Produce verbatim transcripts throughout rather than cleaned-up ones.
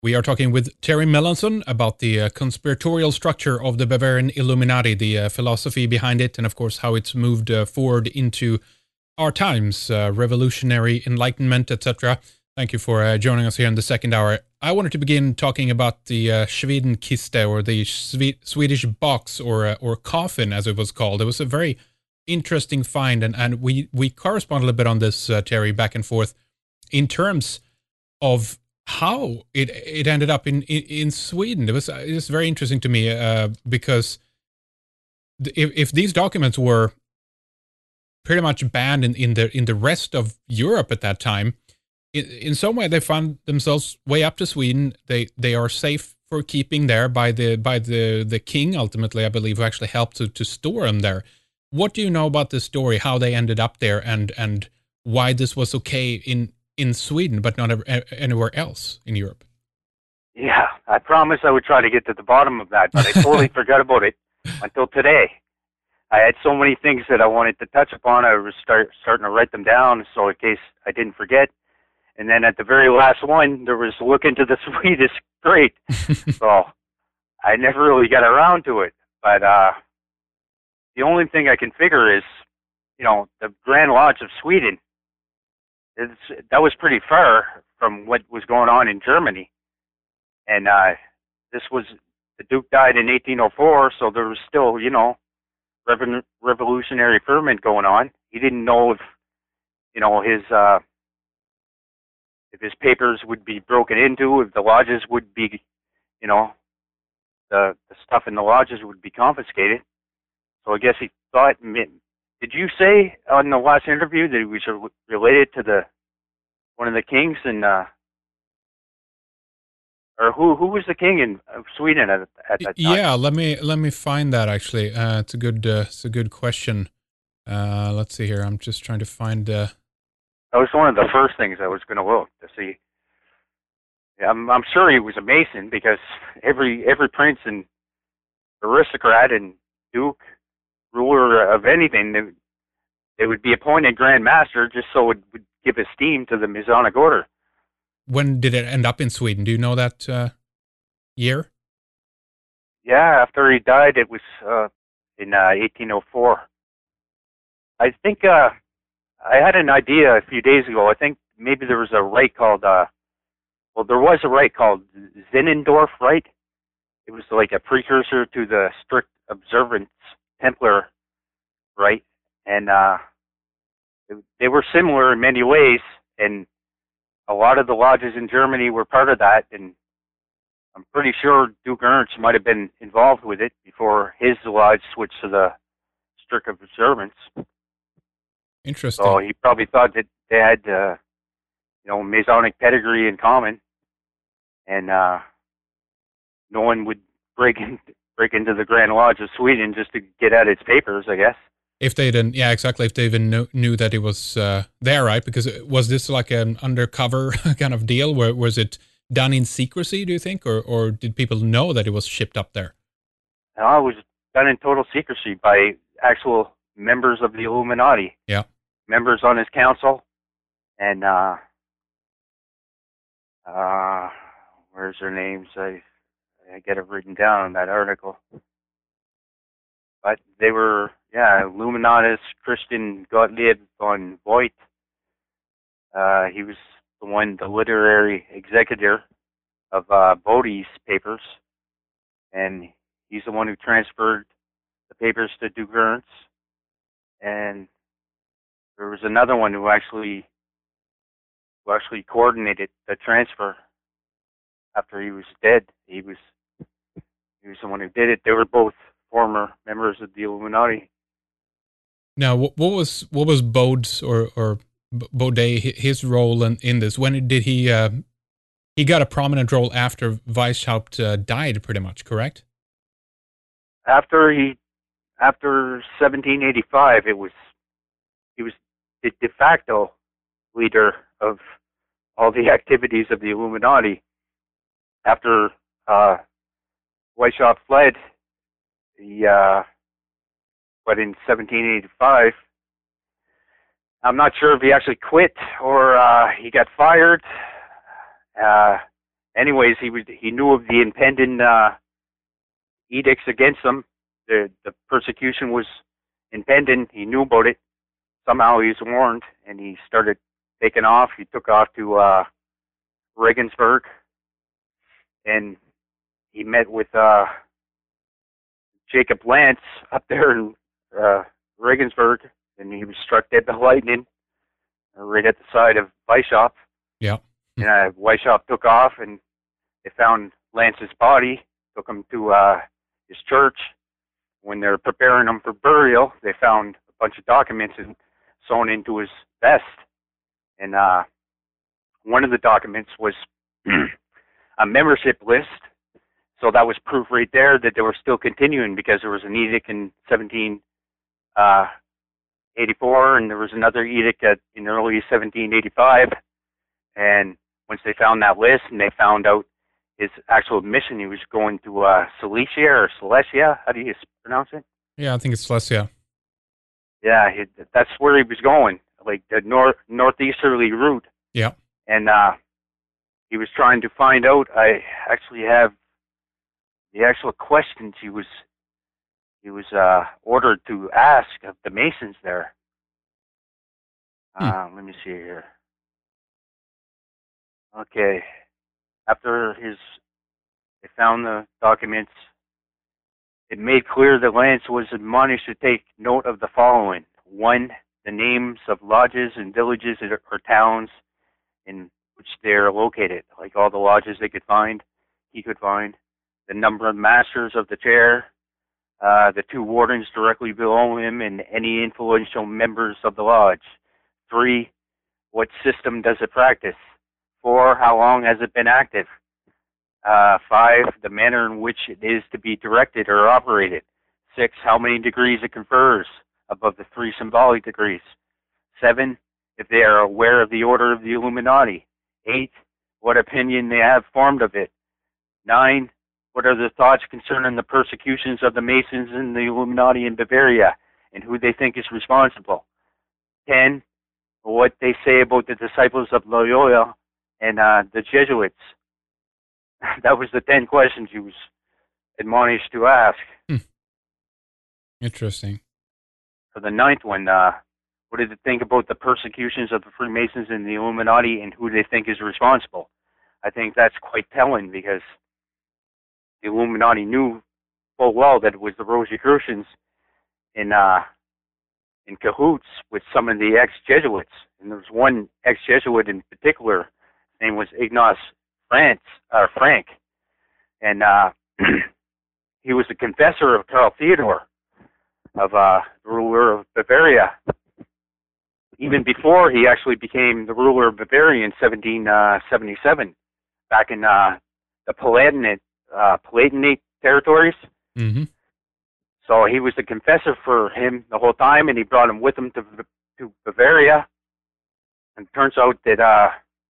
We are talking with Terry Melanson about the uh, conspiratorial structure of the Bavarian Illuminati, the uh, philosophy behind it, and of course how it's moved uh, forward into our times, uh, revolutionary enlightenment, et cetera. Thank you for uh, joining us here in the second hour. I wanted to begin talking about the uh, Schwedenkiste, or the Swe- Swedish box, or uh, or coffin, as it was called. It was a very interesting find, and, and we, we correspond a little bit on this, uh, Terry, back and forth, in terms of how it it ended up in, in, in Sweden. It was it was very interesting to me uh, because if if these documents were pretty much banned in, in the in the rest of Europe at that time, in, in some way they found themselves way up to Sweden. They they are safe for keeping there by the by the, the king ultimately, I believe, who actually helped to, to store them there. What do you know about this story? How they ended up there, and and why this was okay in in Sweden, but not anywhere else in Europe? Yeah, I promised I would try to get to the bottom of that, but I totally forgot about it until today. I had so many things that I wanted to touch upon. I was start, starting to write them down so in case I didn't forget. And then at the very last one, there was look into the Swedish grate. So I never really got around to it. But uh, the only thing I can figure is, you know, the Grand Lodge of Sweden. It's, that was pretty far from what was going on in Germany. And uh, this was, the Duke died in eighteen oh four, so there was still, you know, revo- revolutionary ferment going on. He didn't know if, you know, his, uh, if his papers would be broken into, if the lodges would be, you know, the, the stuff in the lodges would be confiscated. So I guess he thought, did you say on the last interview that he was related to the one of the kings in, uh, or who who was the king in Sweden at at that time? Yeah, let me let me find that actually. Uh, it's a good uh, it's a good question. Uh, let's see here. I'm just trying to find. Uh... That was one of the first things I was going to look to see. I'm I'm sure he was a Mason because every every prince and aristocrat and duke, ruler of anything, they, they would be appointed Grand Master just so it would give esteem to the Masonic Order. When did it end up in Sweden? Do you know that uh, year? Yeah, after he died, it was uh, in uh, eighteen oh four. I think uh, I had an idea a few days ago. I think maybe there was a rite called, uh, well, there was a rite called Zinzendorf rite. It was like a precursor to the strict observance Templar rite, and uh, they were similar in many ways, and a lot of the lodges in Germany were part of that, and I'm pretty sure Duke Ernst might have been involved with it before his lodge switched to the strict observance. Interesting. So he probably thought that they had, uh, you know, Masonic pedigree in common, and uh, no one would break in, break into the Grand Lodge of Sweden just to get at its papers, I guess. If they didn't, yeah, exactly. If they even knew, knew that it was uh, there, right? Because was this like an undercover kind of deal? Where was it done in secrecy? Do you think, or or did people know that it was shipped up there? No, it was done in total secrecy by actual members of the Illuminati. Yeah, members on his council, and uh, uh, where's their names? I I get it written down in that article. But they were, yeah, Illuminatus Christian Gottlieb von Voigt. Uh, he was the one, the literary executor of uh, Bodie's papers, and he's the one who transferred the papers to Duke Ernst. And there was another one who actually, who actually coordinated the transfer after he was dead. He was, he was the one who did it. They were both former members of the Illuminati. Now, what, what was what was Bode's or or Baudet his role in, in this? When did he uh, he got a prominent role after Weishaupt uh, died? Pretty much, correct? After he, after seventeen eighty-five, it was he was the de facto leader of all the activities of the Illuminati. After uh, Weishaupt fled, he, uh, but in seventeen eighty-five, I'm not sure if he actually quit or uh, he got fired. Uh, anyways, he was he knew of the impending uh, edicts against him. The the persecution was impending. He knew about it. Somehow he was warned, and he started taking off. He took off to uh, Regensburg, and he met with uh, Jacob Lance up there in uh, Regensburg, and he was struck dead by lightning uh, right at the side of Weishaupt. Yeah. And uh, Weishaupt took off, and they found Lance's body, took him to uh, his church. When they were preparing him for burial, they found a bunch of documents and sewn into his vest. And uh, one of the documents was a membership list. So that was proof right there that they were still continuing, because there was an edict in seventeen eighty-four, and there was another edict at, in early seventeen eighty-five. And once they found that list and they found out his actual mission, he was going to uh, Silesia or Silesia. How do you pronounce it? Yeah, I think it's Silesia. Yeah, he, that's where he was going, like the north northeasterly route. Yeah. And uh, he was trying to find out. I actually have the actual questions he was he was uh, ordered to ask of the Masons there. Hmm. Uh, let me see here. Okay. After his, they found the documents, it made clear that Lance was admonished to take note of the following. One, the names of lodges and villages or towns in which they are located, like all the lodges they could find, he could find. The number of masters of the chair, uh, the two wardens directly below him, and any influential members of the lodge. Three, what system does it practice? Four, how long has it been active? Uh, five, the manner in which it is to be directed or operated. Six, how many degrees it confers above the three symbolic degrees. Seven, if they are aware of the order of the Illuminati. Eight, what opinion they have formed of it. Nine, what are their thoughts concerning the persecutions of the Masons and the Illuminati in Bavaria, and who they think is responsible. Ten, what they say about the disciples of Loyola and uh, the Jesuits. That was the ten questions he was admonished to ask. Hmm. Interesting. For the ninth one, uh, what did they think about the persecutions of the Freemasons and the Illuminati, and who they think is responsible? I think that's quite telling, because the Illuminati knew full well that it was the Rosicrucians in uh, in cahoots with some of the ex-Jesuits. And there was one ex-Jesuit in particular. His name was Ignace France, uh, Frank. And uh, he was the confessor of Karl Theodor, of uh, the ruler of Bavaria. Even before he actually became the ruler of Bavaria in seventeen seventy-seven, back in uh, the Palatinate, uh, Palatinate territories. Mm-hmm. So he was the confessor for him the whole time, and he brought him with him to to Bavaria. And it turns out that uh,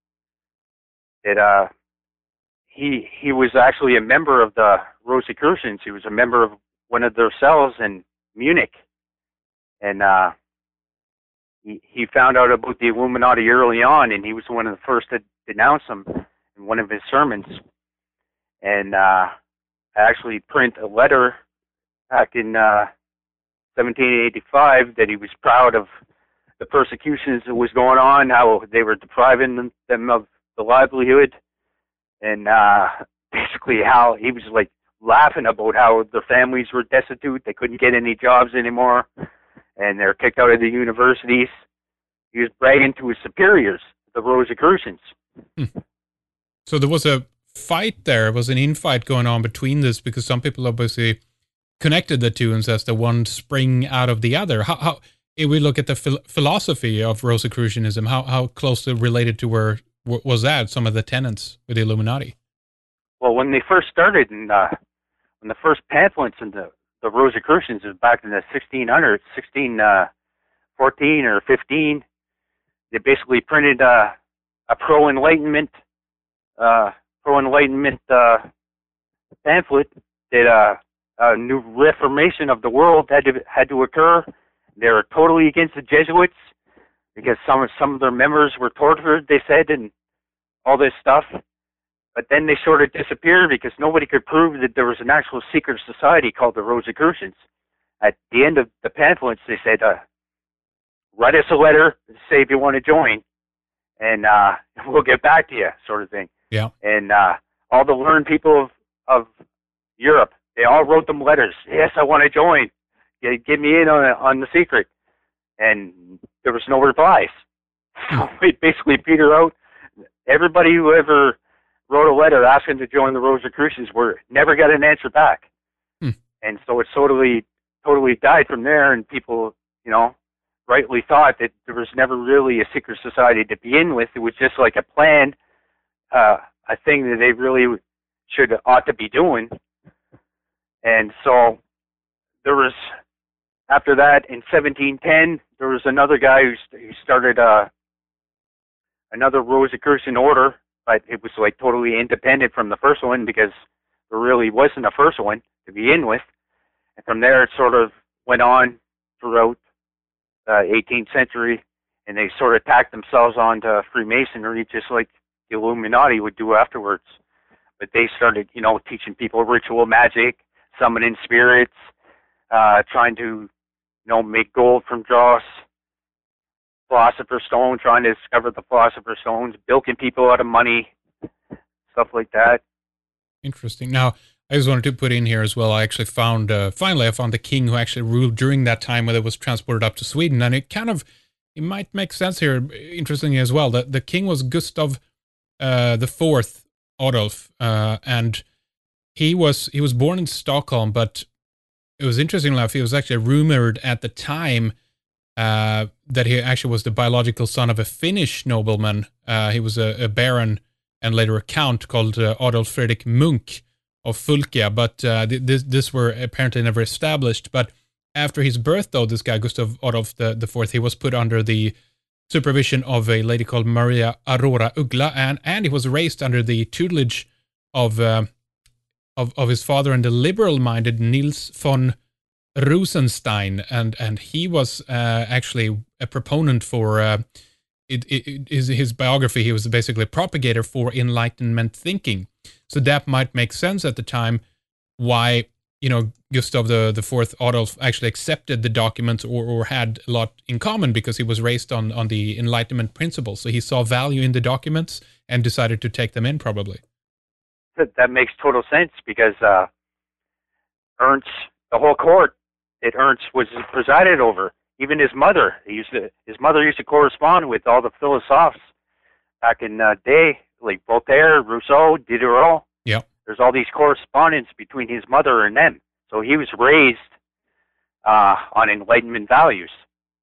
that uh, he he was actually a member of the Rosicrucians. He was a member of one of their cells in Munich, and uh, he he found out about the Illuminati early on, and he was one of the first to denounce them in one of his sermons. And uh, I actually print a letter back in uh, seventeen eighty-five that he was proud of the persecutions that was going on, how they were depriving them, them of the livelihood, and uh, basically how he was like laughing about how their families were destitute, they couldn't get any jobs anymore, and they're kicked out of the universities. He was bragging to his superiors, the Rosicrucians. Hmm. So there was a fight there, there was an infight going on between this, because some people obviously connected the two and says the one spring out of the other. How, how if we look at the phil- philosophy of Rosicrucianism, how, how closely related to where was that, some of the tenets with the Illuminati? Well, when they first started, and uh, when the first pamphlets in the, the Rosicrucians was back in the sixteen hundreds, sixteen fourteen or fifteen, they basically printed uh, a pro-enlightenment, uh, pro-enlightenment uh, pamphlet that uh, a new reformation of the world had to had to occur. They were totally against the Jesuits because some of some of their members were tortured, they said, and all this stuff. but then they sort of disappeared because nobody could prove that there was an actual secret society called the Rosicrucians. At the end of the pamphlets, they said, uh, write us a letter, say if you want to join, and uh, we'll get back to you, sort of thing. Yeah. And uh, all the learned people of, of Europe, they all wrote them letters. Yes, I want to join. Get, get me in on, on the secret. And there was no replies. So we basically petered out. Everybody who ever wrote a letter asking to join the Rosicrucians were never got an answer back. Hmm. And so it totally, totally died from there. And people, you know, rightly thought that there was never really a secret society to begin with. It was just like a planned, uh, a thing that they really should ought to be doing. And so there was, after that, in seventeen ten, there was another guy who, st- who started uh, another Rosicrucian order, but it was like totally independent from the first one because there really wasn't a first one to begin with. And from there, it sort of went on throughout the uh, eighteenth century, and they sort of tacked themselves onto Freemasonry, just like the Illuminati would do afterwards. But they started, you know, teaching people ritual magic, summoning spirits, uh, trying to, you know, make gold from dross, Philosopher's Stone, trying to discover the Philosopher's Stones, bilking people out of money, stuff like that. Interesting. Now, I just wanted to put in here as well, I actually found, uh, finally, I found the king who actually ruled during that time when it was transported up to Sweden. And it kind of, it might make sense here, interestingly as well, that the king was Gustav uh, the Fourth Adolf, uh, and he was he was born in Stockholm, but it was interesting enough, he was actually rumored at the time uh, that he actually was the biological son of a Finnish nobleman. Uh, he was a, a baron and later a count called uh, Adolf Fredrik Munk of Fulkia, but uh, th- this this were apparently never established. But after his birth, though, this guy Gustav Adolf the, the Fourth, he was put under the supervision of a lady called Maria Aurora Uggla, and and he was raised under the tutelage of uh, of of his father and the liberal-minded Nils von Rosenstein, and and he was uh, actually a proponent for uh, it, it, his his biography. He was basically a propagator for Enlightenment thinking. So that might make sense at the time why, you know, Gustav the, the Fourth Adolf actually accepted the documents or, or had a lot in common because he was raised on, on the Enlightenment principles. So he saw value in the documents and decided to take them in, probably. That, that makes total sense because uh, Ernst, the whole court that Ernst was presided over, even his mother, he used to, his mother used to correspond with all the philosophers back in the day, like Voltaire, Rousseau, Diderot. Yeah. There's all these correspondence between his mother and them. So he was raised uh, on Enlightenment values.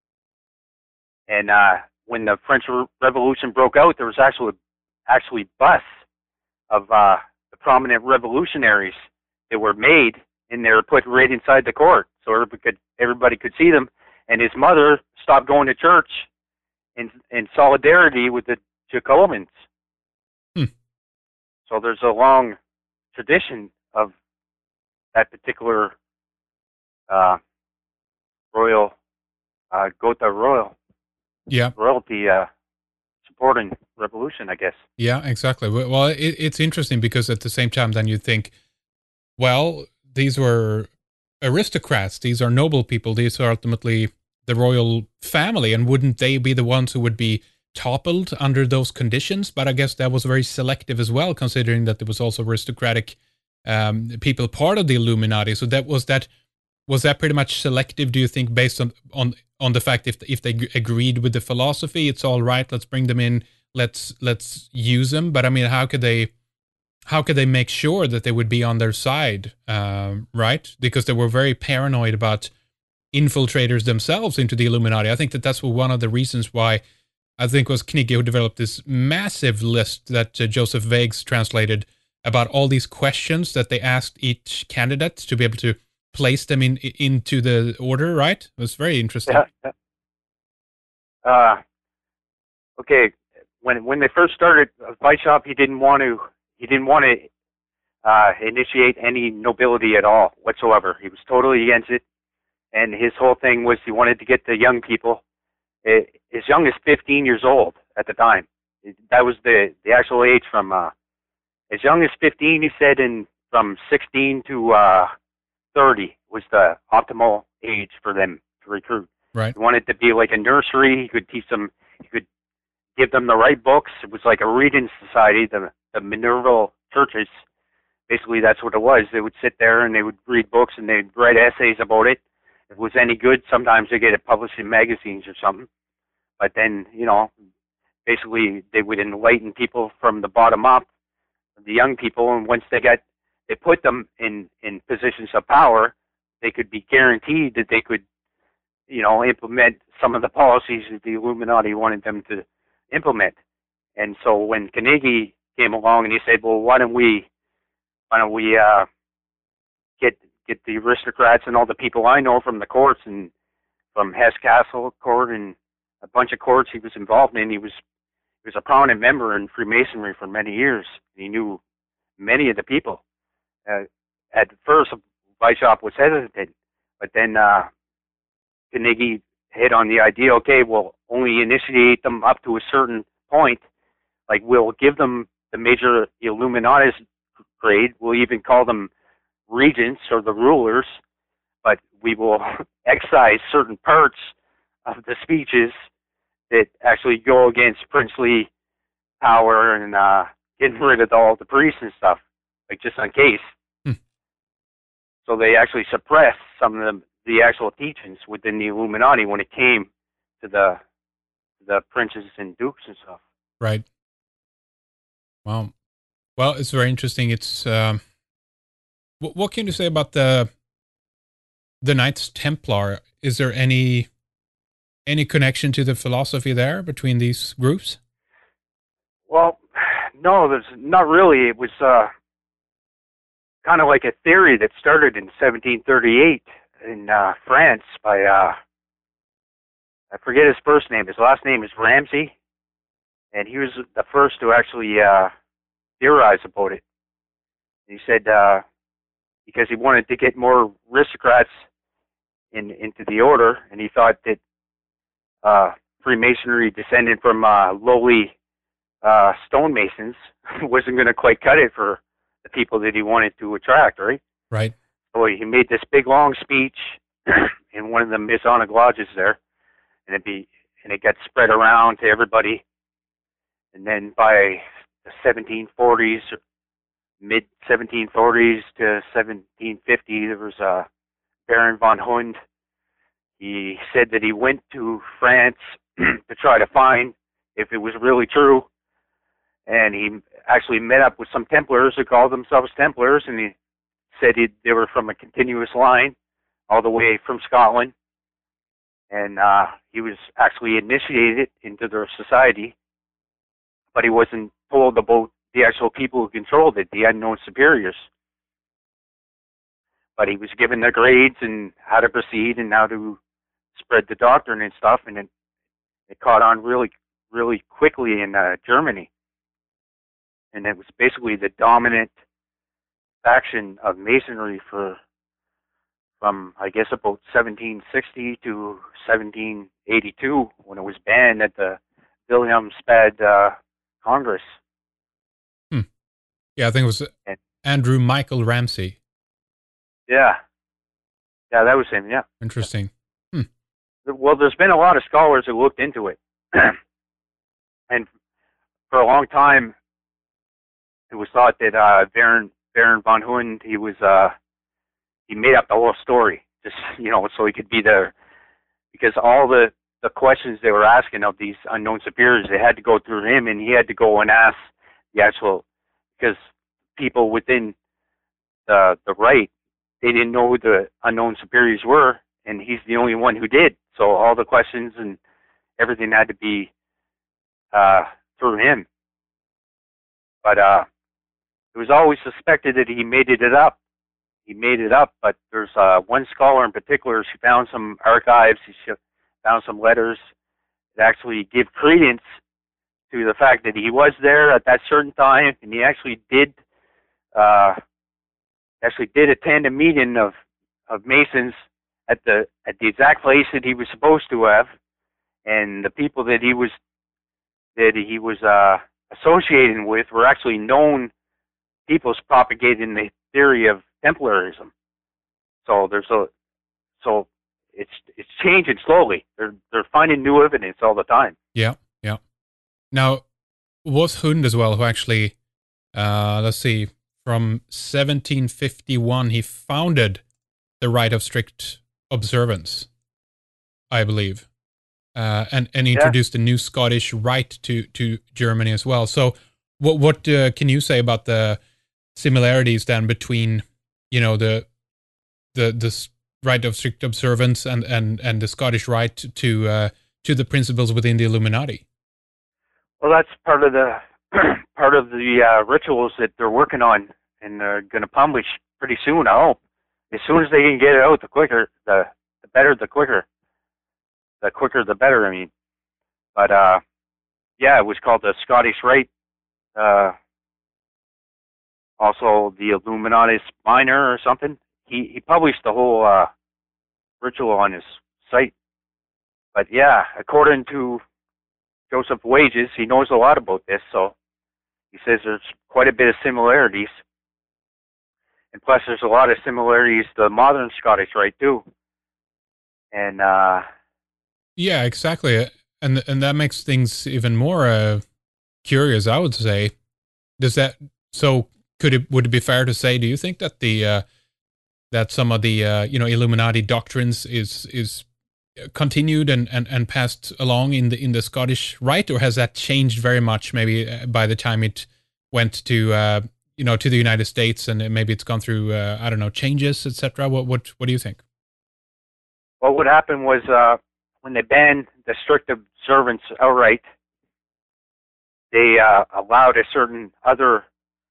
And uh, when the French Re- Revolution broke out, there was actually actually busts of uh, the prominent revolutionaries that were made, and they were put right inside the court, so everybody could everybody could see them. And his mother stopped going to church in in solidarity with the Jacobins. Hmm. So there's a long tradition of that particular uh, royal, uh, Gotha royal, yeah, royalty uh, supporting revolution, I guess. Yeah, exactly. Well, it, it's interesting because at the same time, then you think, well, these were aristocrats. These are noble people. These are ultimately the royal family, and wouldn't they be the ones who would be toppled under those conditions? But I guess that was very selective as well, considering that there was also aristocratic um, people part of the Illuminati. So that was that was that pretty much selective, do you think, based on on on the fact if if they agreed with the philosophy, it's all right, let's bring them in, let's let's use them. But I mean, how could they how could they make sure that they would be on their side, um, right? Because they were very paranoid about infiltrators themselves into the Illuminati. I think that that's one of the reasons why I think it was Knigge who developed this massive list that uh, Joseph Vagues translated about all these questions that they asked each candidate to be able to place them in into the order, right? It was very interesting. Yeah. Uh, okay, when when they first started Weishaupt, he didn't want to he didn't want to uh, initiate any nobility at all whatsoever. He was totally against it, and his whole thing was he wanted to get the young people, as young as fifteen years old at the time. That was the the actual age from uh, as young as fifteen, he said, and from sixteen to uh, thirty was the optimal age for them to recruit. Right. He wanted to be like a nursery. He could teach them, he could give them the right books. It was like a reading society, the, the Minerval churches. Basically, that's what it was. They would sit there and they would read books and they'd write essays about it. If it was any good, sometimes they get it published in magazines or something. But then, you know, basically they would enlighten people from the bottom up, the young people, and once they got, they put them in, in positions of power, they could be guaranteed that they could, you know, implement some of the policies that the Illuminati wanted them to implement. And so when Carnegie came along and he said, well, why don't we, why don't we uh, get get the aristocrats and all the people I know from the courts and from Hesse Castle Court and a bunch of courts he was involved in. He was he was a prominent member in Freemasonry for many years. He knew many of the people. Uh, at first, Weishaupt was hesitant, but then uh, Carnegie hit on the idea, okay, we'll only initiate them up to a certain point. Like, we'll give them the major Illuminatis grade. We'll even call them regents or the rulers, but we will excise certain parts of the speeches that actually go against princely power and uh, getting rid of all the priests and stuff, like just in case. Hmm. So they actually suppressed some of the, the actual teachings within the Illuminati when it came to the the princes and dukes and stuff. Right. Wow. Well, it's very interesting. It's um, what, what can you say about the the Knights Templar? Is there any any connection to the philosophy there between these groups? Well, no, there's not really. It was uh, kind of like a theory that started in seventeen thirty-eight in uh, France by, uh, I forget his first name. His last name is Ramsay, and he was the first to actually uh, theorize about it. He said uh, because he wanted to get more aristocrats in into the order, and he thought that uh, Freemasonry descended from uh, lowly uh, stonemasons wasn't going to quite cut it for the people that he wanted to attract, right? Right. So he made this big long speech in one of the Masonic lodges there, and it be and it got spread around to everybody. And then by the seventeen forties, mid seventeen forties to seventeen fifty, there was a Baron von Hund. He said that he went to France to try to find if it was really true, and he actually met up with some Templars who called themselves Templars, and he said he, they were from a continuous line all the way from Scotland, and uh, he was actually initiated into their society, but he wasn't told about the actual people who controlled it, the unknown superiors. But he was given the grades and how to proceed and how to spread the doctrine and stuff, and it, it caught on really, really quickly in uh, Germany. And it was basically the dominant faction of Masonry for from, I guess, about seventeen sixty to seventeen eighty-two, when it was banned at the Wilhelmsbad uh, Congress. Hmm. Yeah, I think it was and, Andrew Michael Ramsay. Yeah. Yeah, that was him, yeah. Interesting. Hmm. Well, there's been a lot of scholars who looked into it. And for a long time, it was thought that uh, Baron Baron von Hund, he was uh, he made up the whole story, just you know, so he could be there, because all the the questions they were asking of these unknown superiors, they had to go through him, and he had to go and ask the actual, because people within the the right, they didn't know who the unknown superiors were, and he's the only one who did. So all the questions and everything had to be uh, through him. But uh, it was always suspected that he made it up. He made it up, but there's uh, one scholar in particular. She found some archives. She found some letters that actually give credence to the fact that he was there at that certain time, and he actually did uh, actually did attend a meeting of of Masons at the at the exact place that he was supposed to have, and the people that he was that he was uh, associating with were actually known people's propagating the theory of Templarism. So there's a so it's it's changing slowly. They're they're finding new evidence all the time. Yeah, yeah. Now, was Hund as well, who actually, uh, let's see, from seventeen fifty-one, he founded the Rite of Strict Observance, I believe, uh, and and introduced yeah. a new Scottish rite to to Germany as well. So, what what uh, can you say about the similarities then between, you know, the the the Rite of Strict Observance and and and the Scottish rite to uh, to the principles within the Illuminati? Well, that's part of the part of the uh, rituals that they're working on, and they're going to publish pretty soon. I hope as soon as they can get it out, the quicker, the, the better, the quicker, the quicker, the better. I mean, but uh, yeah, it was called the Scottish Rite. Uh, also, the Illuminatus Minor or something. He he published the whole uh, ritual on his site. But yeah, according to Joseph Wages, he knows a lot about this, so he says there's quite a bit of similarities. And plus, there's a lot of similarities to the modern Scottish Rite, too. And, uh... yeah, exactly. And and that makes things even more uh, curious, I would say. Does that... So, could it would it be fair to say, do you think that the... Uh, that some of the, uh, you know, Illuminati doctrines is... is continued and, and, and passed along in the in the Scottish Rite, or has that changed very much? Maybe by the time it went to uh, you know to the United States, and maybe it's gone through uh, I don't know changes, et cetera. What what what do you think? Well, what happened was uh, when they banned the strict observance outright, they uh, allowed a certain other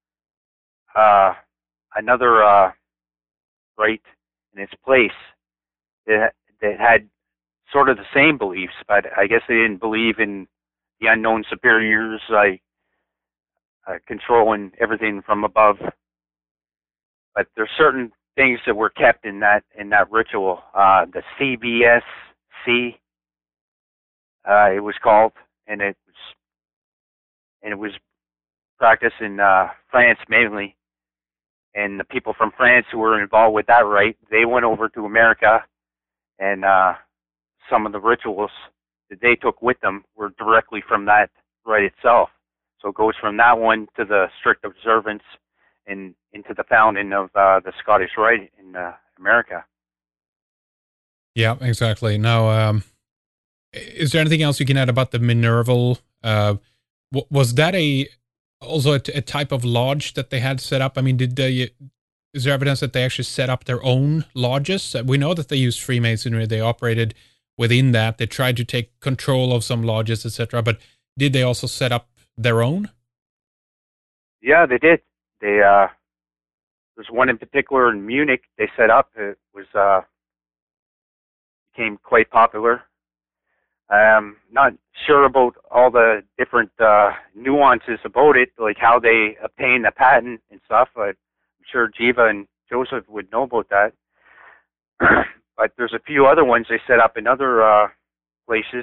uh, another uh, rite in its place that that had sort of the same beliefs, but I guess they didn't believe in the unknown superiors, like uh, controlling everything from above. But there's certain things that were kept in that in that ritual. Uh, the C B S C, uh, it was called, and it was and it was practiced in uh, France mainly. And the people from France who were involved with that rite, they went over to America, and uh, some of the rituals that they took with them were directly from that rite itself. So it goes from that one to the strict observance and into the founding of uh, the Scottish Rite in uh, America. Yeah, exactly. Now, um, is there anything else you can add about the Minerval? Uh, w- was that a also a, t- a type of lodge that they had set up? I mean, did they... Is there evidence that they actually set up their own lodges? We know that they used Freemasonry. They operated within that. They tried to take control of some lodges, et cetera. But did they also set up their own? Yeah, they did. They uh, there's one in particular in Munich. They set up. It was uh, became quite popular. I'm not sure about all the different uh, nuances about it, like how they obtained the patent and stuff. But I'm sure Jiva and Joseph would know about that. But there's a few other ones they set up in other uh, places,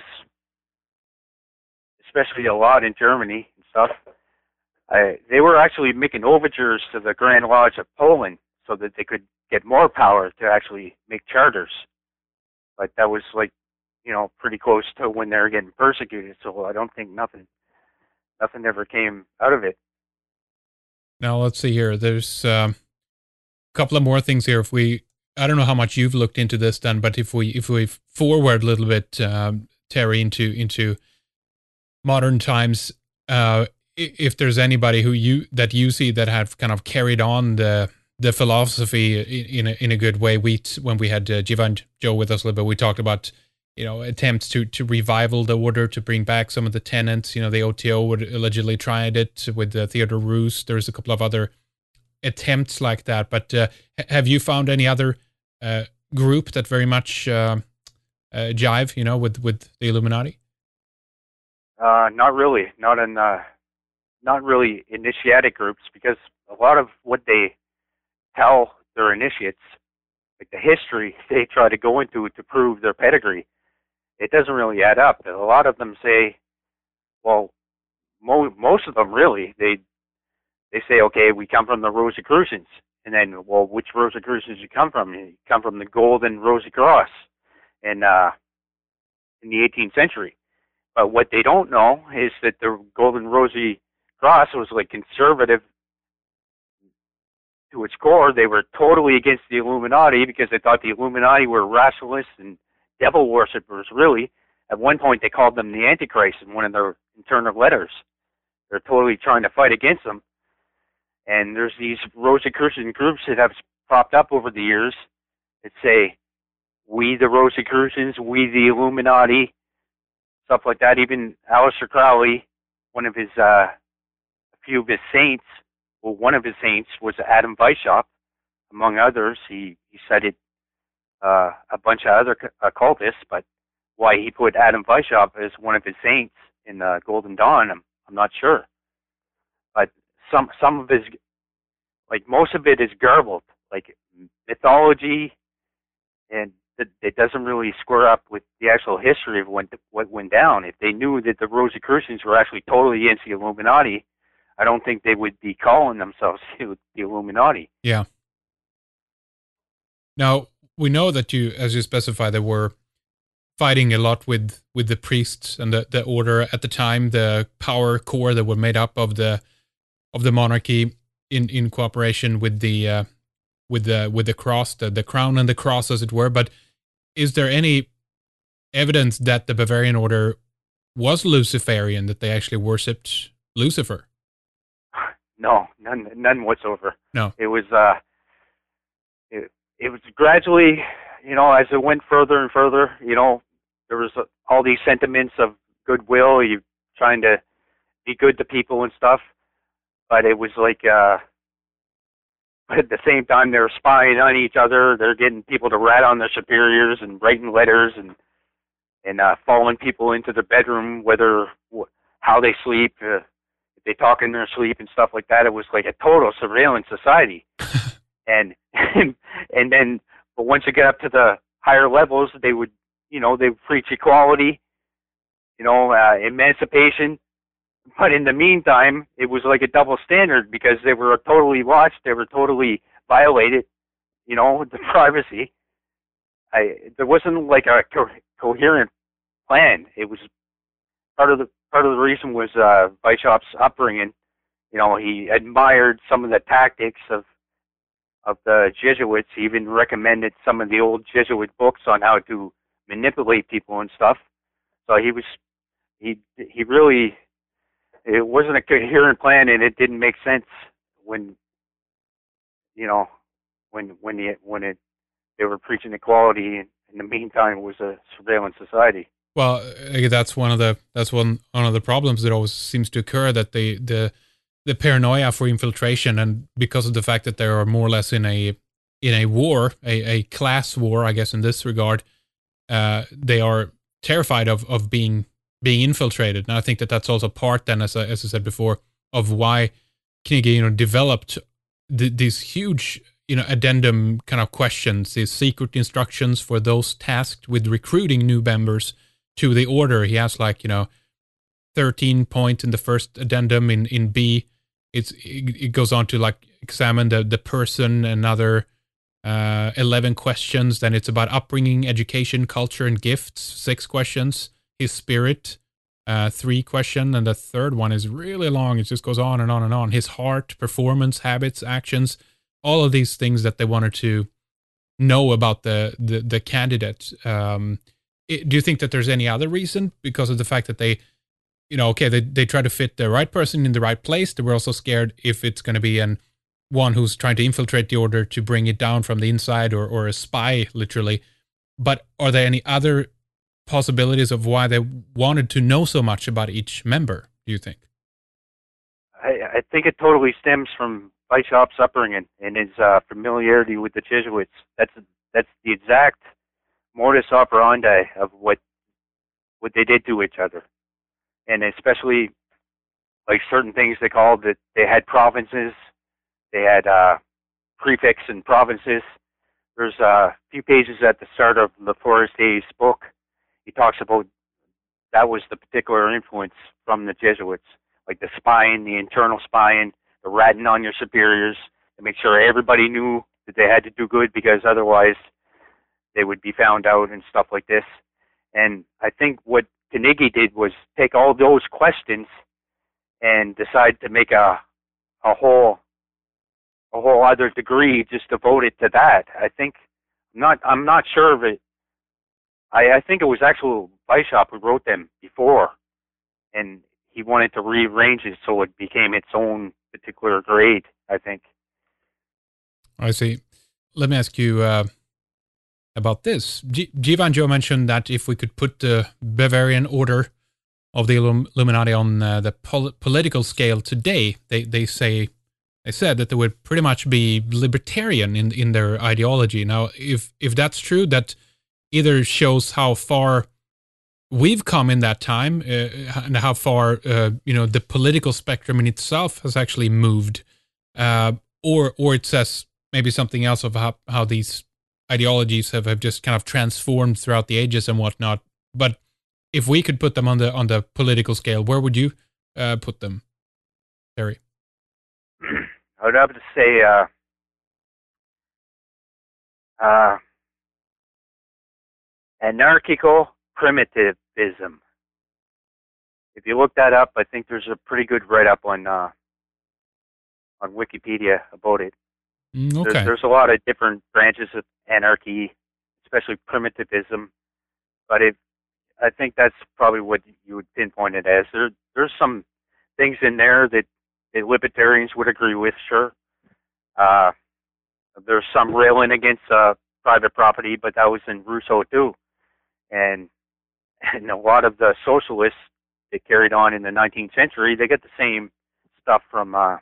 especially a lot in Germany and stuff. I, they were actually making overtures to the Grand Lodge of Poland so that they could get more power to actually make charters. But that was like, you know, pretty close to when they were getting persecuted. So I don't think nothing, nothing ever came out of it. Now let's see here. There's um, a couple of more things here. If we, I don't know how much you've looked into this, then, but if we if we forward a little bit, um, Terry, into into modern times, uh, if there's anybody who you that you see that have kind of carried on the the philosophy in, in a in a good way, we when we had uh, Jiva and Joe with us a little bit, we talked about, you know, attempts to to revival the order, to bring back some of the tenets. You know, the O T O would allegedly tried it with uh, Theodore Roos. There's a couple of other attempts like that. But uh, have you found any other uh, group that very much uh, uh, jive, you know, with with the Illuminati? Uh, not really. Not in. Uh, not really initiatic groups, because a lot of what they tell their initiates, like the history they try to go into to prove their pedigree, it doesn't really add up. A lot of them say, well, mo- most of them really, they they say, okay, we come from the Rosicrucians. And then, well, which Rosicrucians you come from? You come from the Golden Rosy Cross in, uh, in the eighteenth century. But what they don't know is that the Golden Rosy Cross was like conservative to its core. They were totally against the Illuminati because they thought the Illuminati were rationalists and devil worshippers, really. At one point, they called them the Antichrist in one of their internal letters. They're totally trying to fight against them. And there's these Rosicrucian groups that have popped up over the years that say, we the Rosicrucians, we the Illuminati, stuff like that. Even Aleister Crowley, one of his, uh, a few of his saints, well, one of his saints was Adam Weishaupt, among others. He, he cited uh, a bunch of other occultists, but why he put Adam Weishaupt as one of his saints in the Golden Dawn, I'm, I'm not sure. But some some of his, like most of it is garbled, like mythology, and it, it doesn't really square up with the actual history of what, what went down. If they knew that the Rosicrucians were actually totally against the Illuminati, I don't think they would be calling themselves the Illuminati. Yeah. Now, we know that you, as you specify, they were fighting a lot with, with the priests and the, the order at the time, the power core that were made up of the of the monarchy in, in cooperation with the uh, with the with the cross, the, the crown and the cross, as it were. But is there any evidence that the Bavarian Order was Luciferian, that they actually worshipped Lucifer? No, none, none whatsoever. No, it was uh, it, it was gradually, you know, as it went further and further, you know, there was uh, all these sentiments of goodwill, you trying to be good to people and stuff, but it was like, uh, but at the same time, they were spying on each other. They're getting people to rat on their superiors and writing letters and and uh, following people into their bedroom, whether how they sleep, uh, if they talk in their sleep and stuff like that. It was like a total surveillance society. and, and and then, but once you get up to the higher levels, they would, you know, they would preach equality, you know, uh, emancipation. But in the meantime, it was like a double standard because they were totally watched. They were totally violated, you know, the privacy. I, there wasn't like a co- coherent plan. It was part of the part of the reason was uh, Weishaupt's upbringing. You know, he admired some of the tactics of of the Jesuits. He even recommended some of the old Jesuit books on how to manipulate people and stuff. So he was he he really. It wasn't a coherent plan, and it didn't make sense when, you know, when when the when it they were preaching equality. And in the meantime, it was a surveillance society. Well, that's one of the that's one one of the problems that always seems to occur, that the the the paranoia for infiltration, and because of the fact that they are more or less in a in a war, a, a class war, I guess in this regard, uh, they are terrified of of being. being infiltrated. And I think that that's also part then, as I, as I said before, of why Knigge, you know, developed th- these huge, you know, addendum kind of questions, these secret instructions for those tasked with recruiting new members to the order. He has like, you know, thirteen points in the first addendum. In, in B, it's, it, it goes on to like examine the, the person, another uh, eleven questions. Then it's about upbringing, education, culture, and gifts, six questions. His spirit, uh, three question, and the third one is really long. It just goes on and on and on. His heart, performance, habits, actions, all of these things that they wanted to know about the the, the candidate. Um, it, do you think that there's any other reason? Because of the fact that they, you know, okay, they they try to fit the right person in the right place. They were also scared if it's going to be an one who's trying to infiltrate the order to bring it down from the inside, or or a spy, literally. But are there any other possibilities of why they wanted to know so much about each member, do you think? I, I think it totally stems from Weishaupt's upbringing and his uh, familiarity with the Jesuits. That's that's the exact modus operandi of what what they did to each other, and especially like certain things they called that they had provinces, they had uh, prefects and provinces. There's a few pages at the start of the Forest Days book. He talks about that was the particular influence from the Jesuits, like the spying, the internal spying, the ratting on your superiors to make sure everybody knew that they had to do good because otherwise they would be found out and stuff like this. And I think what Carnegie did was take all those questions and decide to make a a whole a whole other degree just devoted to that. I think not I'm not sure of it. I, I think it was actual Weishaupt who wrote them before, and he wanted to rearrange it so it became its own particular grade, I think. I see. Let me ask you uh, about this. G- Jivan Joe mentioned that if we could put the Bavarian Order of the Illum- Illuminati on uh, the pol- political scale today, they, they say they said that they would pretty much be libertarian in in their ideology. Now, if if that's true, that either shows how far we've come in that time uh, and how far uh, you know the political spectrum in itself has actually moved, uh, or or it says maybe something else of how, how these ideologies have, have just kind of transformed throughout the ages and whatnot. But if we could put them on the on the political scale, where would you uh, put them, Terry? I would have to say uh, uh, anarchical primitivism. If you look that up, I think there's a pretty good write-up on uh, on Wikipedia about it. Mm, okay. There's, there's a lot of different branches of anarchy, especially primitivism, but it, I think that's probably what you would pinpoint it as. There, there's some things in there that the libertarians would agree with, sure. Uh, there's some railing against uh, private property, but that was in Rousseau too. And, and a lot of the socialists that carried on in the nineteenth century, they get the same stuff from uh,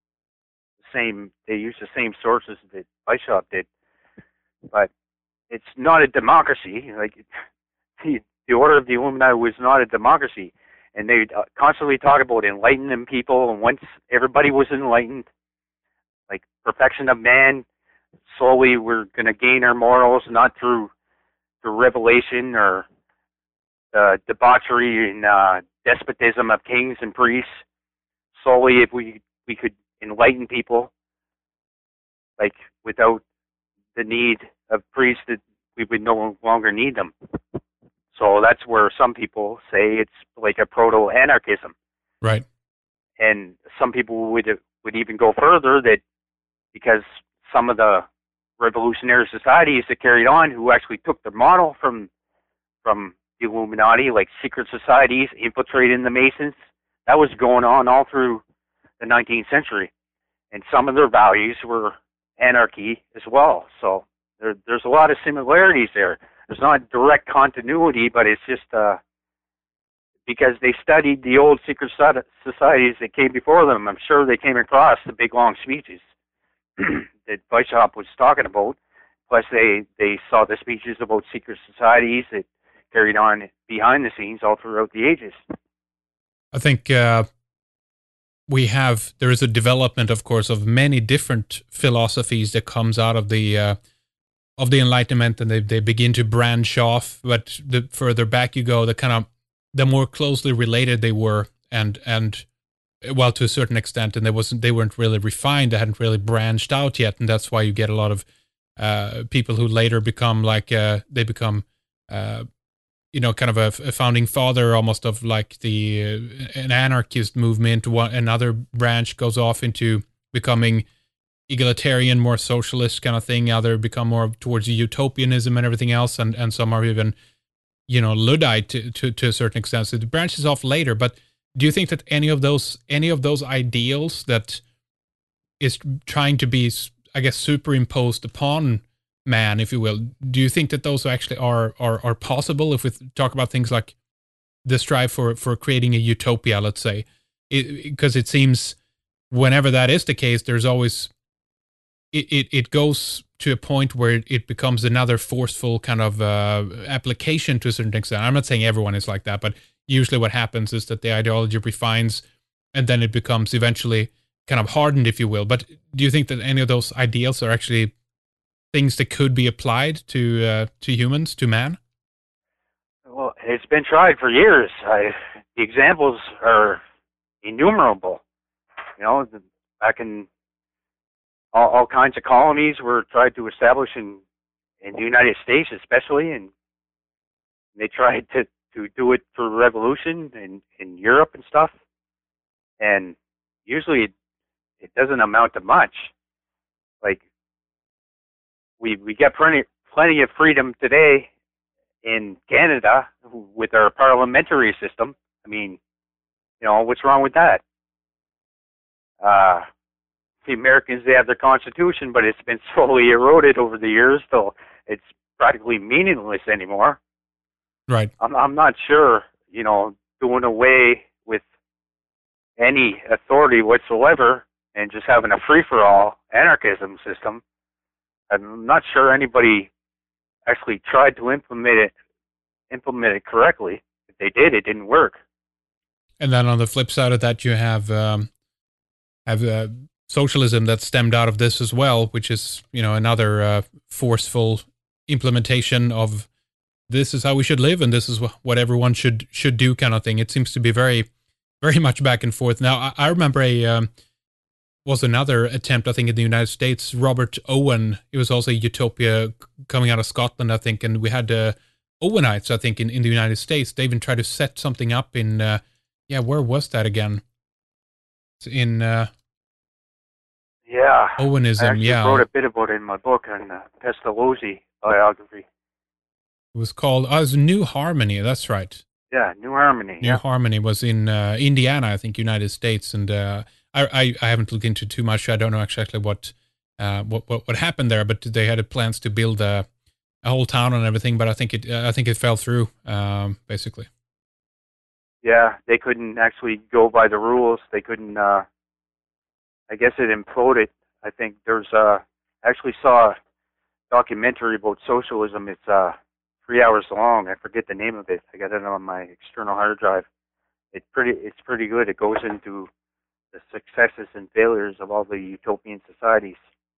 same. They use the same sources that Weishaupt did, but it's not a democracy. Like the, the Order of the Illuminati was not a democracy, and they uh, constantly talk about enlightening people. And once everybody was enlightened, like perfection of man, slowly we're going to gain our morals not through through revelation or the debauchery and uh, despotism of kings and priests. Slowly, if we we could enlighten people, like without the need of priests, that we would no longer need them. So that's where some people say it's like a proto-anarchism. Right. And some people would would even go further, that because some of the revolutionary societies that carried on, who actually took their model from from the Illuminati, like secret societies infiltrating the Masons, that was going on all through the nineteenth century. And some of their values were anarchy as well. So there, there's a lot of similarities there. There's not direct continuity, but it's just uh, because they studied the old secret societies that came before them. I'm sure they came across the big long speeches that Weishaupt was talking about. Plus, they, they saw the speeches about secret societies that carried on behind the scenes all throughout the ages. I think uh, we have, there is a development, of course, of many different philosophies that comes out of the uh, of the Enlightenment, and they, they begin to branch off. But the further back you go, the kind of the more closely related they were, and and well, to a certain extent, and they wasn't they weren't really refined. They hadn't really branched out yet, and that's why you get a lot of uh, people who later become like uh, they become. Uh, you know, kind of a, a founding father almost of like the uh, an anarchist movement. One another branch goes off into becoming egalitarian, more socialist kind of thing. Other become more towards utopianism and everything else, and and some are even, you know, Luddite to, to to a certain extent. So it branches off later. But do you think that any of those any of those ideals that is trying to be, I guess, superimposed upon man, if you will, do you think that those actually are are are possible if we talk about things like the strive for for creating a utopia, let's say? Because it, it seems whenever that is the case, there's always it, it, it goes to a point where it becomes another forceful kind of uh, application to a certain extent. I'm not saying everyone is like that, but usually what happens is that the ideology refines and then it becomes eventually kind of hardened, if you will. But do you think that any of those ideals are actually things that could be applied to uh, to humans, to man? Well, it's been tried for years. I, the examples are innumerable. You know, the, back in all, all kinds of colonies were tried to establish in in the United States, especially, and they tried to to do it for revolution in in Europe and stuff. And usually, it, it doesn't amount to much. Like we we get plenty plenty of freedom today in Canada with our parliamentary system. I mean, you know, what's wrong with that? Uh, the Americans, they have their constitution, but it's been slowly eroded over the years, so it's practically meaningless anymore. Right. I'm, I'm not sure, you know, doing away with any authority whatsoever and just having a free-for-all anarchism system. I'm not sure anybody actually tried to implement it, implement it correctly. If they did, it didn't work. And then on the flip side of that, you have um, have uh, socialism that stemmed out of this as well, which is, you know, another uh, forceful implementation of this is how we should live and this is what everyone should should do kind of thing. It seems to be very, very much back and forth. Now, I, I remember a um, was another attempt, I think, in the United States. Robert Owen, it was also a utopia coming out of Scotland, I think, and we had uh, Owenites, I think, in, in the United States. They even tried to set something up in, uh, yeah, where was that again? In uh, yeah, Owenism, I actually yeah. wrote a bit about it in my book on uh, Pestalozzi biography. It was called, oh, it was New Harmony, that's right. Yeah, New Harmony. New yeah. Harmony was in uh, Indiana, I think, United States, and uh, I, I I haven't looked into too much. I don't know exactly what uh, what, what what happened there, but they had plans to build a, a whole town and everything. But I think it I think it fell through, um, basically. Yeah, they couldn't actually go by the rules. They couldn't. Uh, I guess it imploded. I think there's. Uh, I actually saw a documentary about socialism. It's uh, three hours long. I forget the name of it. I got it on my external hard drive. It's pretty. It's pretty good. It goes into the successes and failures of all the utopian societies.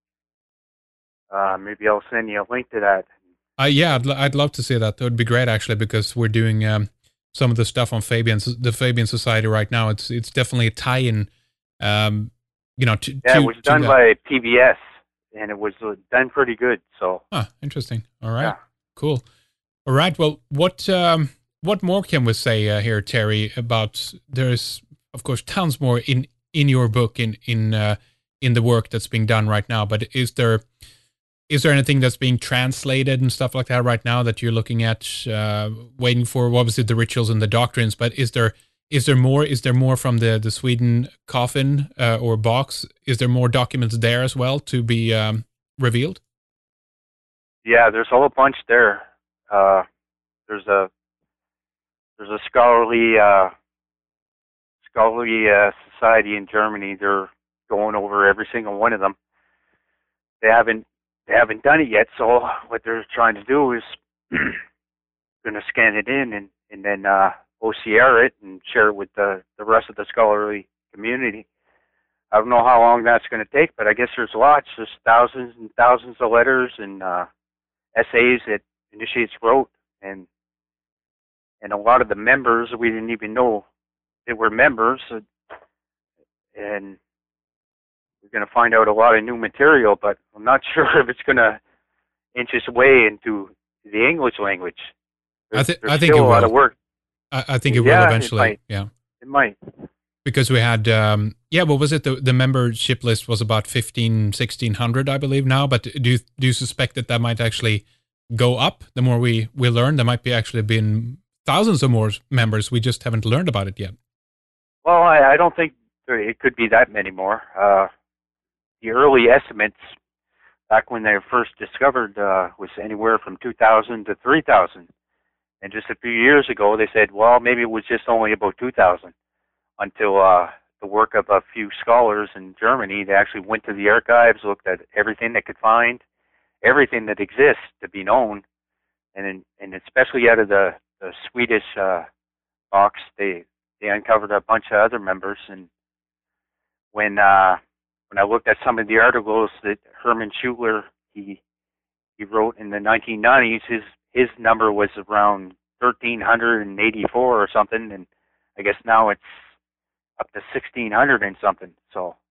Uh, maybe I'll send you a link to that. Uh, yeah, I'd, I'd love to see that. That would be great, actually, because we're doing um, some of the stuff on Fabian's, the Fabian Society right now. It's it's definitely a tie-in, um, you know. To, yeah, to, it was done that. by P B S, and it was done pretty good. So. Ah, interesting. All right, yeah. Cool. All right. Well, what um, what more can we say uh, here, Terry? About there's of course tons more in. in your book, in in uh, in the work that's being done right now, but is there is there anything that's being translated and stuff like that right now that you're looking at, uh, waiting for? Well, obviously the rituals and the doctrines, but is there is there more? Is there more from the the Sweden coffin uh, or box? Is there more documents there as well to be um, revealed? Yeah, there's a whole bunch there. Uh, there's a there's a scholarly. Uh, Scholarly uh, society in Germany. They're going over every single one of them. They haven't they haven't done it yet. So what they're trying to do is going to scan it in and and then uh, O C R it and share it with the the rest of the scholarly community. I don't know how long that's going to take, but I guess there's lots. There's thousands and thousands of letters and uh, essays that initiates wrote, and and a lot of the members we didn't even know they were members, and we're going to find out a lot of new material, but I'm not sure if it's going to inch its way into the English language. There's, I, th- there's I think still it a lot will. of work. I, I think it yeah, will eventually. It might. Yeah, it might. Because we had, um, yeah, what was it? The, the membership list was about fifteen, sixteen hundred, I believe now. But do you, do you suspect that that might actually go up the more we, we learn? There might be actually been thousands of more members. We just haven't learned about it yet. Well, I, I don't think there, it could be that many more. Uh, the early estimates back when they were first discovered uh, was anywhere from two thousand to three thousand. And just a few years ago, they said, well, maybe it was just only about two thousand. Until uh, the work of a few scholars in Germany, they actually went to the archives, looked at everything they could find, everything that exists to be known, and in, and especially out of the, the Swedish uh, box, they they uncovered a bunch of other members. And when uh, when I looked at some of the articles that Hermann Schuttler he he wrote in the nineteen nineties, his his number was around thirteen eighty-four or something, and I guess now it's up to sixteen hundred and something. So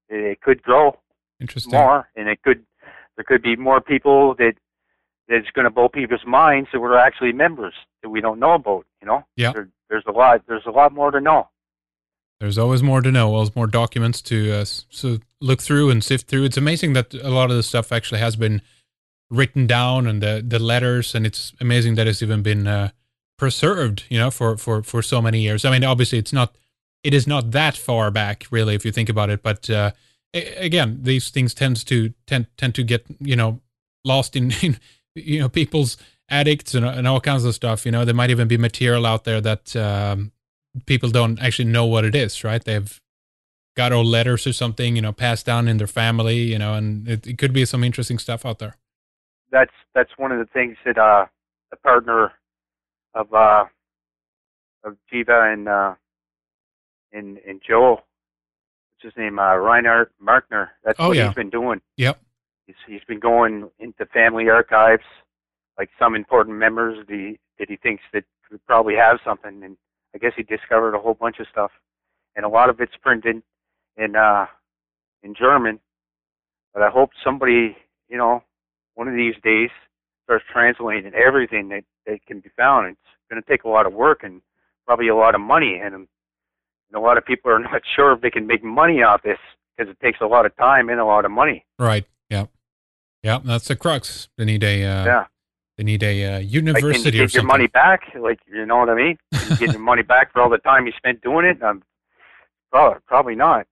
it, it could grow Interesting. more, and it could there could be more people that that's going to blow people's minds that were actually members that we don't know about. You know, Yeah. there, there's a lot. There's a lot more to know. There's always more to know, always more documents to uh, so look through and sift through. It's amazing that a lot of the stuff actually has been written down, and the the letters, and it's amazing that it's even been uh, preserved, you know, for, for, for so many years. I mean, obviously, it's not, it is not that far back, really, if you think about it. But uh, again, these things tends to tend tend to get, you know, lost in, in you know, people's addicts and, and all kinds of stuff. You know, there might even be material out there that um, people don't actually know what it is, right? They've got old letters or something, you know, passed down in their family, you know, and it, it could be some interesting stuff out there. That's that's one of the things that uh, the partner of uh, of Jiva and uh, and and Joel, what's his name, uh, Reinhard Markner. That's Oh, what yeah. he's been doing. Yep. He's he's been going into family archives, like some important members that he, that he thinks that could probably have something, and I guess he discovered a whole bunch of stuff, and a lot of it's printed in uh, in German. But I hope somebody, you know, one of these days starts translating everything that, that can be found. It's going to take a lot of work and probably a lot of money, and, and a lot of people are not sure if they can make money off this because it takes a lot of time and a lot of money. Right. Yeah. Yeah. That's the crux. They need a, uh, Yeah. they need a uh, Like, university can you or get your something. money back? Like, you know what I mean? Can you get your money back for all the time you spent doing it? Um, probably, probably not.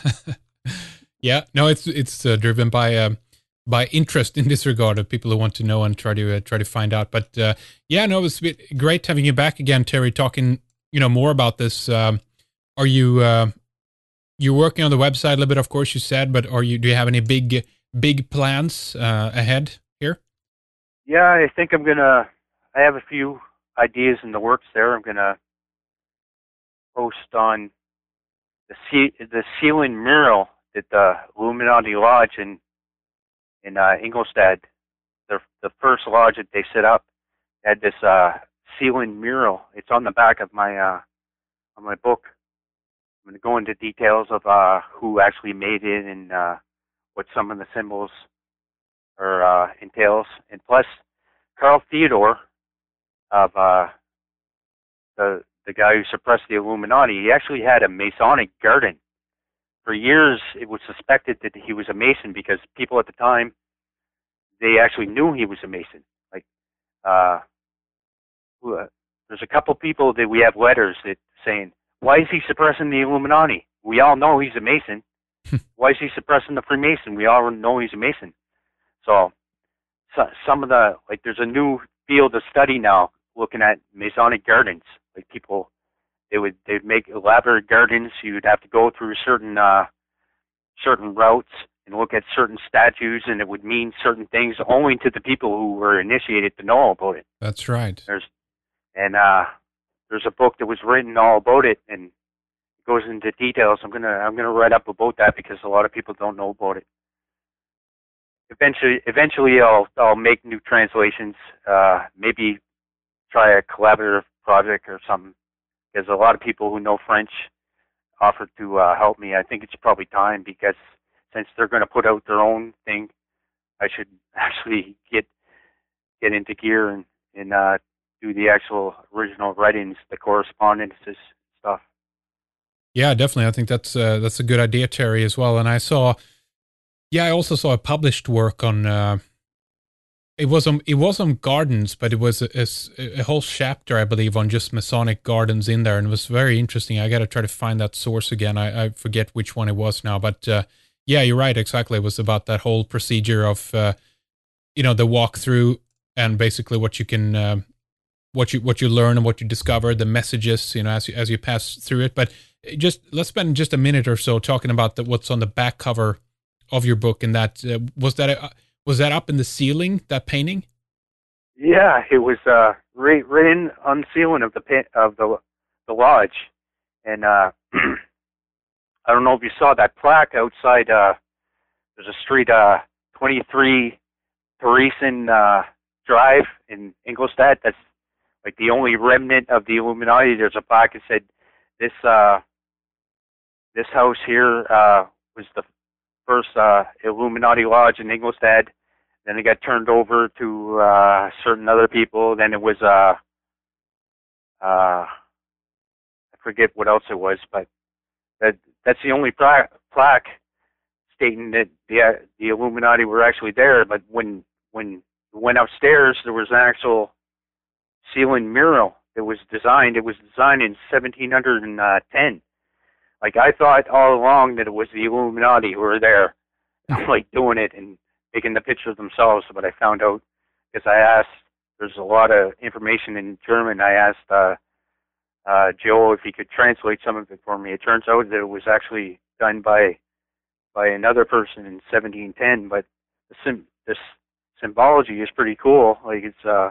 Yeah. No, it's, it's uh, driven by, um, by interest in this regard of people who want to know and try to uh, try to find out. But uh, yeah, no, it was great having you back again, Terry, talking, you know, more about this. Um, are you, uh, you're working on the website a little bit, of course you said, but are you, do you have any big, big plans uh, ahead here? Yeah, I think I'm going to, I have a few ideas in the works there. I'm going to post on the ce- the ceiling mural that the Illuminati Lodge in in uh, Ingolstadt, the the first lodge that they set up, had this uh, ceiling mural. It's on the back of my uh, of my book. I'm going to go into details of uh, who actually made it and uh, what some of the symbols are uh, entails, and plus Carl Theodore of uh, the the guy who suppressed the Illuminati. He actually had a Masonic garden. For years, it was suspected that he was a Mason because people at the time, they actually knew he was a Mason. Like, uh, who, uh, there's a couple people that we have letters that saying, "Why is he suppressing the Illuminati? We all know he's a Mason. Why is he suppressing the Freemason? We all know he's a Mason." So, so, some of the like, there's a new field of study now looking at Masonic gardens. Like people. They would they'd make elaborate gardens. You'd have to go through certain uh, certain routes and look at certain statues, and it would mean certain things only to the people who were initiated to know about it. That's right. There's and uh, there's a book that was written all about it, and it goes into details. I'm gonna I'm gonna write up about that because a lot of people don't know about it. Eventually, eventually, I'll I'll make new translations. Uh, maybe try a collaborative project or something. Because a lot of people who know French offered to uh, help me. I think it's probably time because since they're going to put out their own thing, I should actually get get into gear and and uh, do the actual original writings, the correspondences stuff. Yeah, definitely. I think that's uh, that's a good idea, Terry, as well. And I saw, yeah, I also saw a published work on. Uh, It was on it was on gardens, but it was a, a, a whole chapter, I believe, on just Masonic gardens in there, and it was very interesting. I got to try to find that source again. I, I forget which one it was now, but uh, yeah, you're right. Exactly, it was about that whole procedure of uh, you know the walkthrough and basically what you can uh, what you what you learn and what you discover, the messages, you know, as you as you pass through it. But just let's spend just a minute or so talking about the, what's on the back cover of your book. And that uh, was that. A, Was that up in the ceiling, that painting? Yeah, it was uh, right, right in on the ceiling of the of the the lodge, and uh, I don't know if you saw that plaque outside. Uh, there's a street, uh, twenty-three Theresian uh, Drive in Ingolstadt. That's like the only remnant of the Illuminati. There's a plaque that said, "This uh, this house here uh, was the first uh, Illuminati Lodge in Ingolstadt. Then it got turned over to uh, certain other people. Then it was, uh, uh, I forget what else it was, but that that's the only pla- plaque stating that the uh, the Illuminati were actually there. But when when we went upstairs, there was an actual ceiling mural that was designed. It was designed in seventeen ten. Like, I thought all along that it was the Illuminati who were there, like, doing it and taking the pictures themselves. But I found out, because I asked, there's a lot of information in German. I asked uh, uh, Joe if he could translate some of it for me. It turns out that it was actually done by by another person in seventeen ten. But the sim- this symbology is pretty cool. Like, it's uh,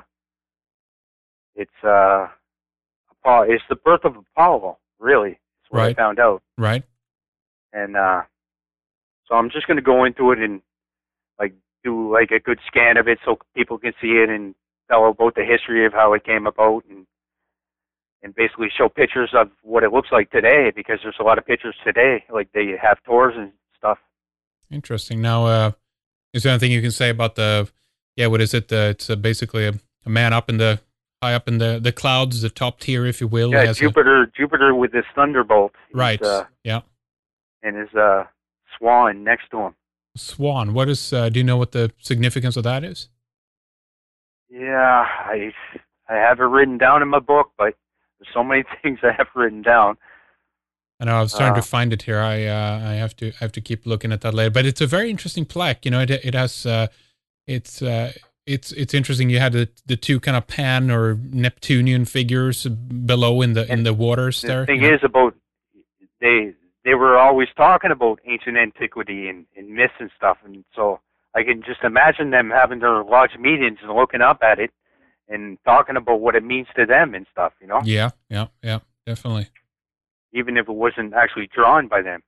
it's uh, Apollo. It's the birth of Apollo, really. What right. I found out. Right. And uh, so I'm just going to go into it and like do like a good scan of it so people can see it and tell about the history of how it came about, and and basically show pictures of what it looks like today, because there's a lot of pictures today. Like, they have tours and stuff. Interesting. Now, uh, is there anything you can say about the, yeah, what is it? Uh, it's uh, basically a, a man up in the, high up in the, the clouds, the top tier, if you will. Yeah, Jupiter, a, Jupiter with his thunderbolt. Right. Uh, yeah. And his uh, swan next to him. Swan. What is? Uh, do you know what the significance of that is? Yeah, I I have it written down in my book, but there's so many things I have written down. I know I was trying uh, to find it here. I uh, I have to I have to keep looking at that later. But it's a very interesting plaque. You know, it it has uh, it's. Uh, It's it's interesting. You had the the two kind of Pan or Neptunian figures below in the in the waters the there. The thing you know? is about they they were always talking about ancient antiquity and, and myths and stuff, and so I can just imagine them having their lodge meetings and looking up at it and talking about what it means to them and stuff. You know? Yeah, yeah, yeah, definitely. Even if it wasn't actually drawn by them.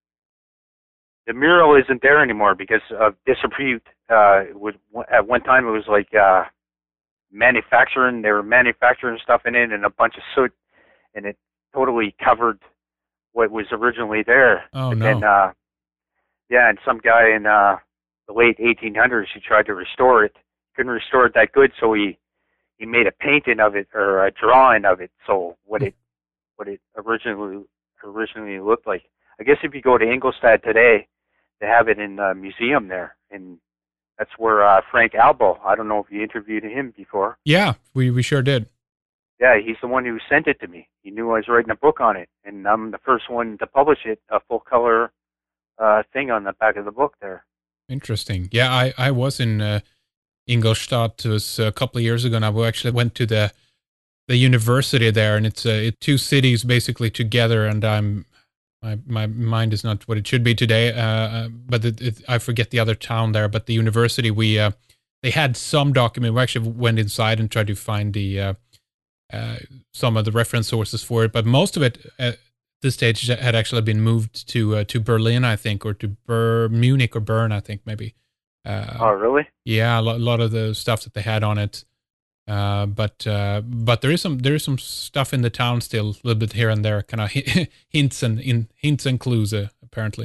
The mural isn't there anymore because of disrepute. Uh, it was, at one time it was like uh, manufacturing. They were manufacturing stuff in it and a bunch of soot, and it totally covered what was originally there. Oh, but no. Then, uh, yeah, and some guy in uh, the late eighteen hundreds, he tried to restore it. Couldn't restore it that good, so he he made a painting of it or a drawing of it. So what it what it originally originally looked like. I guess if you go to Ingolstadt today, they have it in the museum there, and that's where uh, Frank Albo, I don't know if you interviewed him before. Yeah, we, we sure did. Yeah, he's the one who sent it to me. He knew I was writing a book on it, and I'm the first one to publish it, a full-color uh, thing on the back of the book there. Interesting. Yeah, I, I was in uh, Ingolstadt. It was a couple of years ago, and I actually went to the the university there, and it's uh, it, two cities basically together, and I'm My my mind is not what it should be today, uh, but it, it, I forget the other town there. But the university, we uh, they had some document. We actually went inside and tried to find the uh, uh, some of the reference sources for it. But most of it at this stage had actually been moved to uh, to Berlin, I think, or to Ber- Munich or Bern, I think maybe. Uh, oh, really? Yeah, a lot, a lot of the stuff that they had on it. Uh, but uh, but there is some there is some stuff in the town still, a little bit here and there, kind of hints and in hints and clues, uh, apparently.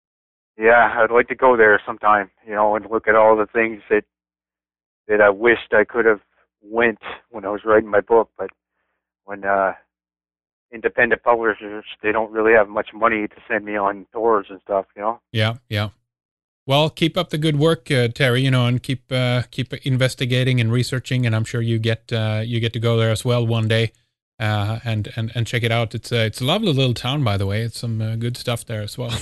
Yeah, I'd like to go there sometime, you know, and look at all the things that that I wished I could have went when I was writing my book. But when uh, independent publishers, they don't really have much money to send me on tours and stuff, you know. Yeah, yeah. Well, keep up the good work, uh, Terry. You know, and keep uh, keep investigating and researching, and I'm sure you get uh, you get to go there as well one day, uh, and and and check it out. It's a it's a lovely little town, by the way. It's some uh, good stuff there as well.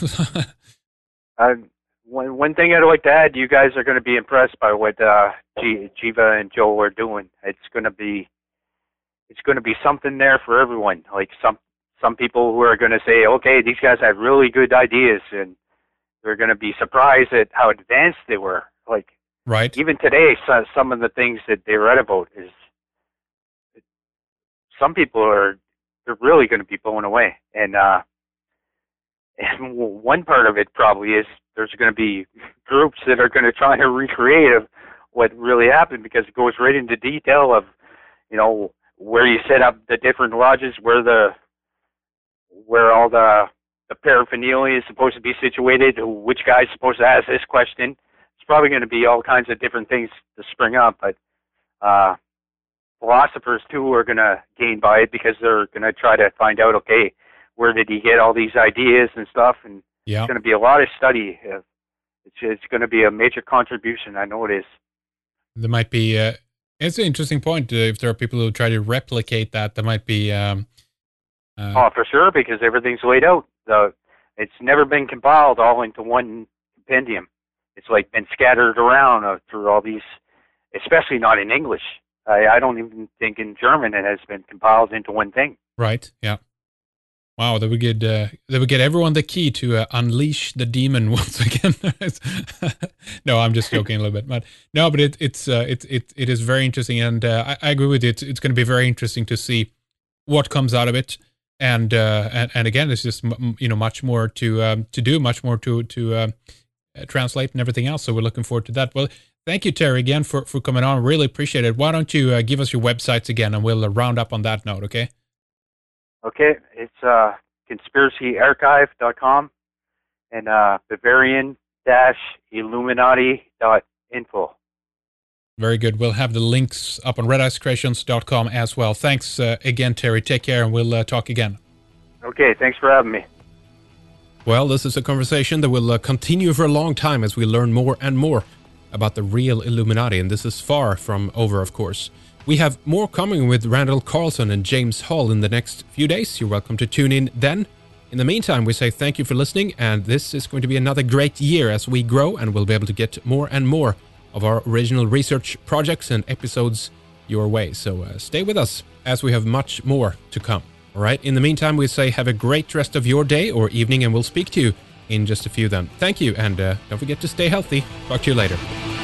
uh, one one thing I'd like to add, you guys are going to be impressed by what uh, G- Jiva and Joe are doing. It's going to be it's going to be something there for everyone. Like some some people who are going to say, okay, these guys have really good ideas, and they're going to be surprised at how advanced they were. Like, right. Even today, so, some of the things that they read about is, some people are, they're really going to be blown away. And, uh, and one part of it probably is there's going to be groups that are going to try to recreate what really happened, because it goes right into detail of, you know, where you set up the different lodges, where the, where all the the paraphernalia is supposed to be situated, which guy's supposed to ask this question. It's probably going to be all kinds of different things to spring up, but uh, philosophers too are going to gain by it because they're going to try to find out, okay, where did he get all these ideas and stuff, and yeah. It's going to be a lot of study. Uh, it's, it's going to be a major contribution. I know it is. There might be, uh, it's an interesting point. Uh, if there are people who try to replicate that, there might be... Um, uh, oh, for sure, because everything's laid out. The, it's never been compiled all into one compendium. It's like been scattered around uh, through all these, especially not in English. I, I don't even think in German it has been compiled into one thing. Right, yeah. Wow, they would get uh, they would get everyone the key to uh, unleash the demon once again. No, I'm just joking a little bit, but no, but it it's uh, it it it is very interesting, and uh, I, I agree with you. It's, it's going to be very interesting to see what comes out of it, and uh, and and again, it's just you know much more to um, to do, much more to to uh, translate and everything else. So we're looking forward to that. Well, thank you, Terry, again for for coming on. Really appreciate it. Why don't you uh, give us your websites again, and we'll uh, round up on that note, okay? Okay, it's uh, conspiracy archive dot com and uh, Bavarian Illuminati dot info. Very good. We'll have the links up on red ice creations dot com as well. Thanks uh, again, Terry. Take care, and we'll uh, talk again. Okay, thanks for having me. Well, this is a conversation that will uh, continue for a long time as we learn more and more about the real Illuminati, and this is far from over, of course. We have more coming with Randall Carlson and James Hall in the next few days. You're welcome to tune in then. In the meantime, we say thank you for listening, and this is going to be another great year as we grow, and we'll be able to get more and more of our original research projects and episodes your way. So uh, stay with us as we have much more to come. All right. In the meantime, we say have a great rest of your day or evening, and we'll speak to you in just a few then. Thank you, and uh, don't forget to stay healthy. Talk to you later.